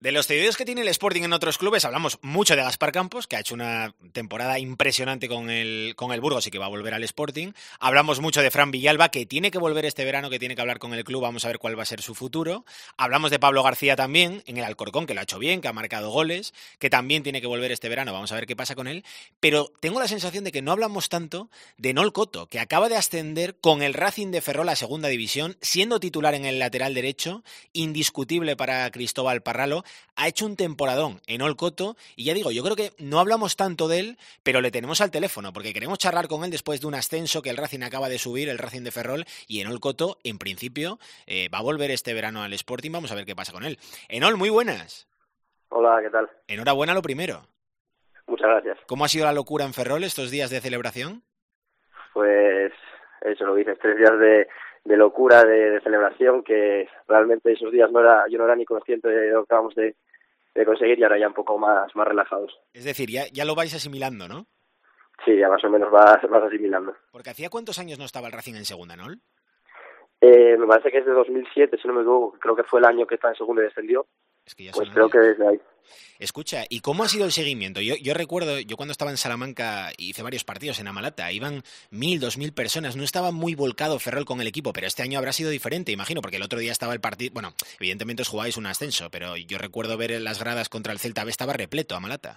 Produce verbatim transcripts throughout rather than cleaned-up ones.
De los cedidos que tiene el Sporting en otros clubes, hablamos mucho de Gaspar Campos, que ha hecho una temporada impresionante con el, con el Burgos y que va a volver al Sporting. Hablamos mucho de Fran Villalba, que tiene que volver este verano, que tiene que hablar con el club, vamos a ver cuál va a ser su futuro. Hablamos de Pablo García también, en el Alcorcón, que lo ha hecho bien, que ha marcado goles, que también tiene que volver este verano, vamos a ver qué pasa con él. Pero tengo la sensación de que no hablamos tanto de Nol Coto, que acaba de ascender con el Racing de Ferrol a Segunda División, siendo titular en el lateral derecho, indiscutible para Cristóbal Parralo. Ha hecho un temporadón en Nol Coto y ya digo, yo creo que no hablamos tanto de él, pero le tenemos al teléfono porque queremos charlar con él después de un ascenso que el Racing acaba de subir, el Racing de Ferrol, y Nol Coto, en principio, eh, va a volver este verano al Sporting. Vamos a ver qué pasa con él. Enol, muy buenas. Hola, ¿qué tal? Enhorabuena lo primero. Muchas gracias. ¿Cómo ha sido la locura en Ferrol estos días de celebración? Pues eso lo dices, tres días de, de locura, de, de celebración, que realmente esos días no era, yo no era ni consciente de lo que acabamos de, de conseguir y ahora ya un poco más, más relajados. Es decir, ya, ya lo vais asimilando, ¿no? Sí, ya más o menos vas, vas asimilando. Porque ¿hacía cuántos años no estaba el Racing en segunda, no? Eh, me parece que es de dos mil siete, si no me equivoco, creo que fue el año que está en segunda y descendió. Es que ya pues creo días. que desde ahí. Escucha, ¿y cómo ha sido el seguimiento? Yo, yo recuerdo, yo cuando estaba en Salamanca hice varios partidos en Amalata, iban mil, dos mil personas, no estaba muy volcado Ferrol con el equipo, pero este año habrá sido diferente, imagino, porque el otro día estaba el partido, bueno, evidentemente os jugáis un ascenso, pero yo recuerdo ver en las gradas contra el Celta B, estaba repleto Amalata.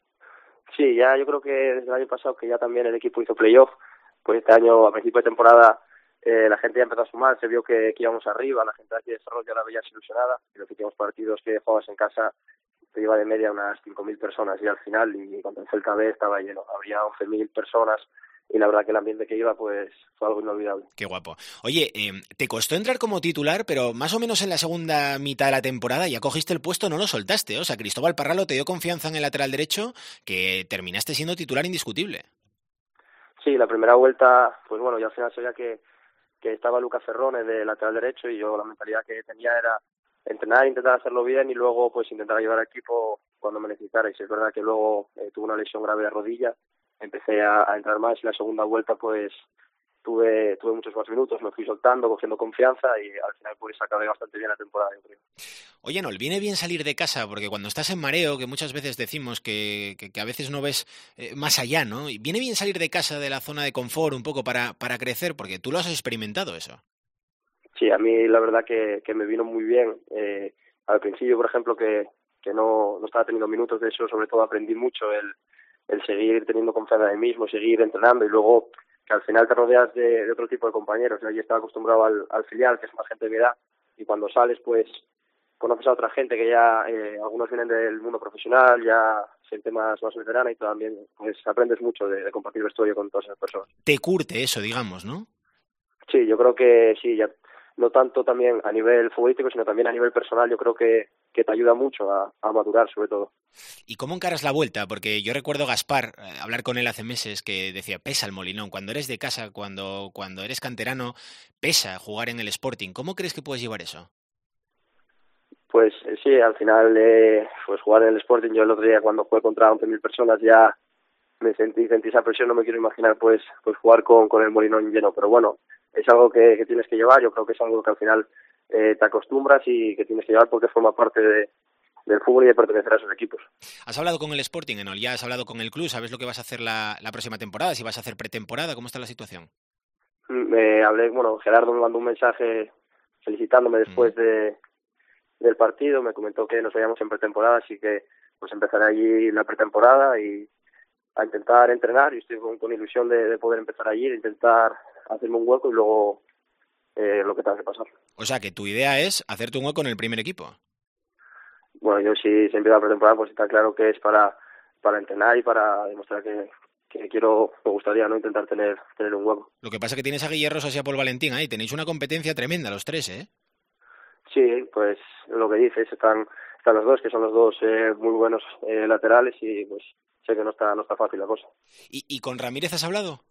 Sí, ya yo creo que desde el año pasado que ya también el equipo hizo playoff, pues este año a principio de temporada eh, la gente ya empezó a sumar, se vio que, que íbamos arriba, la gente de aquí de Ferrol ya la veía ilusionada, y los últimos partidos que jugabas en casa te iba de media unas cinco mil personas y al final, y cuando el Celta B estaba lleno, habría once mil personas y la verdad que el ambiente que iba pues fue algo inolvidable. Qué guapo. Oye, eh, te costó entrar como titular, pero más o menos en la segunda mitad de la temporada ya cogiste el puesto, no lo soltaste, o sea, Cristóbal Parralo te dio confianza en el lateral derecho que terminaste siendo titular indiscutible. Sí, la primera vuelta, pues bueno, ya al final sabía que, que estaba Lucas Ferrone de lateral derecho y yo la mentalidad que tenía era entrenar, intentar hacerlo bien y luego pues intentar ayudar al equipo cuando me necesitara. Y si es verdad que luego eh, tuve una lesión grave de rodilla, empecé a, a entrar más y la segunda vuelta pues tuve tuve muchos más minutos, me fui soltando, cogiendo confianza y al final pues acabé bastante bien la temporada, yo creo. Oye, no, viene bien salir de casa, porque cuando estás en mareo, que muchas veces decimos que, que, que a veces no ves eh, más allá, ¿no? Y viene bien salir de casa, de la zona de confort, un poco para, para crecer, porque tú lo has experimentado eso. Sí, a mí la verdad que, que me vino muy bien. Eh, al principio, por ejemplo, que, que no, no estaba teniendo minutos de eso, sobre todo aprendí mucho el, el seguir teniendo confianza en mí mismo, seguir entrenando y luego que al final te rodeas de, de otro tipo de compañeros. Yo estaba acostumbrado al, al filial, que es más gente de mi edad, y cuando sales, pues conoces a otra gente que ya, eh, algunos vienen del mundo profesional, ya gente más, más veterana y también pues aprendes mucho de, de compartir vestuario con todas esas personas. Te curte eso, digamos, ¿no? Sí, yo creo que sí, ya no tanto también a nivel futbolístico, sino también a nivel personal, yo creo que, que te ayuda mucho a, a madurar, sobre todo. ¿Y cómo encaras la vuelta? Porque yo recuerdo a Gaspar, eh, hablar con él hace meses, que decía, pesa el Molinón, cuando eres de casa, cuando, cuando eres canterano, pesa jugar en el Sporting. ¿Cómo crees que puedes llevar eso? Pues eh, sí, al final, eh, pues jugar en el Sporting, yo el otro día cuando jugué contra once mil personas ya me sentí, sentí esa presión, no me quiero imaginar pues, pues jugar con, con el Molinón lleno, pero bueno, es algo que, que tienes que llevar, yo creo que es algo que al final eh, te acostumbras y que tienes que llevar porque forma parte de, del fútbol y de pertenecer a esos equipos. ¿Has hablado con el Sporting, Enol? ¿Ya has hablado con el club? ¿Sabes lo que vas a hacer la, la próxima temporada? ¿Si vas a hacer pretemporada? ¿Cómo está la situación? Me hablé, bueno, Gerardo me mandó un mensaje felicitándome después mm. de del partido, me comentó que nos veíamos en pretemporada, así que pues empezaré allí la pretemporada y a intentar entrenar y estoy con, con ilusión de, de poder empezar allí, de intentar hacerme un hueco y luego eh, lo que tenga que pasar. O sea, que tu idea es hacerte un hueco en el primer equipo. Bueno, yo si se empieza la pretemporada pues está claro que es para para entrenar y para demostrar que, que quiero, me gustaría no intentar tener tener un hueco. Lo que pasa es que tienes a Guillermo y a Paul Valentín ahí, tenéis una competencia tremenda los tres, ¿eh? Sí, pues lo que dices, están están los dos, que son los dos eh, muy buenos eh, laterales y pues sé que no está no está fácil la cosa. ¿Y, y con Ramírez has hablado?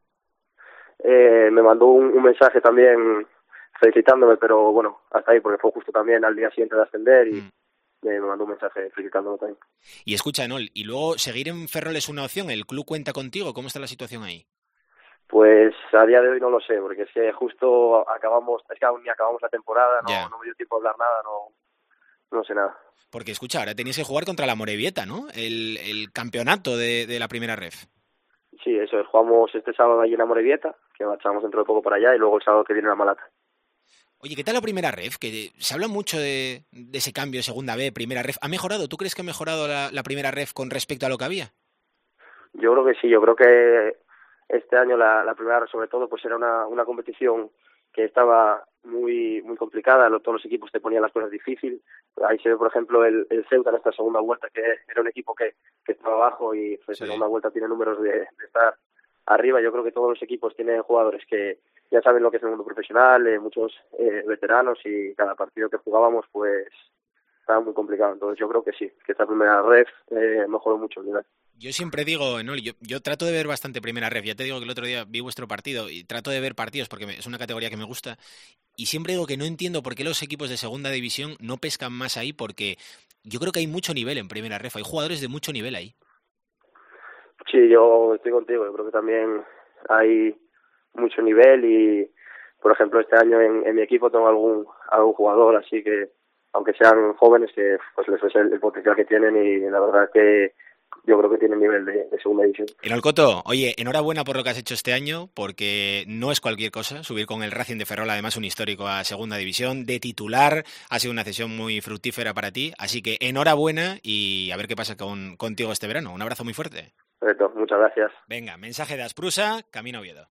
Eh, me mandó un, un mensaje también felicitándome, pero bueno, hasta ahí, porque fue justo también al día siguiente de ascender y mm. me mandó un mensaje felicitándome también. Y escucha, Enol, ¿y luego seguir en Ferrol es una opción? ¿El club cuenta contigo? ¿Cómo está la situación ahí? Pues a día de hoy no lo sé, porque es que justo acabamos, es que aún ni acabamos la temporada, no, yeah. no me dio tiempo a hablar nada, no no sé nada. Porque, escucha, ahora tenías que jugar contra la Morevieta, ¿no? El, el campeonato de, de la primera ref. Sí, eso es. Jugamos este sábado allí en la Morevieta, que marchamos dentro de poco para allá, y luego el sábado que viene la Malata. Oye, ¿qué tal la primera ref? Que se habla mucho de, de ese cambio, segunda B, primera ref. ¿Ha mejorado? ¿Tú crees que ha mejorado la, la primera ref con respecto a lo que había? Yo creo que sí, yo creo que este año la, la primera ref, sobre todo, pues era una, una competición que estaba muy muy complicada, todos los equipos te ponían las cosas difíciles. Ahí se ve, por ejemplo, el, el Ceuta en esta segunda vuelta, que era un equipo que, que estaba abajo y pues, sí. En segunda vuelta tiene números de, de estar arriba. Yo creo que todos los equipos tienen jugadores que ya saben lo que es el mundo profesional, eh, muchos eh, veteranos, y cada partido que jugábamos pues estaba muy complicado. Entonces yo creo que sí, que esta primera ref eh, mejoró mucho el nivel. Yo siempre digo, ¿no? yo, yo trato de ver bastante primera ref. Ya te digo que el otro día vi vuestro partido y trato de ver partidos porque me, es una categoría que me gusta. Y siempre digo que no entiendo por qué los equipos de segunda división no pescan más ahí, porque yo creo que hay mucho nivel en primera ref. Hay jugadores de mucho nivel ahí. Sí, yo estoy contigo. Yo creo que también hay mucho nivel y, por ejemplo, este año en, en mi equipo tengo algún algún jugador, así que, aunque sean jóvenes, que pues les ves el, el potencial que tienen, y la verdad que yo creo que tienen nivel de, de segunda división. Enolcoto, oye, enhorabuena por lo que has hecho este año, porque no es cualquier cosa subir con el Racing de Ferrol, además un histórico, a segunda división, de titular. Ha sido una cesión muy fructífera para ti, así que enhorabuena y a ver qué pasa con, contigo este verano. Un abrazo muy fuerte. Perfecto, muchas gracias. Venga, mensaje de Asprusa, camino a Oviedo.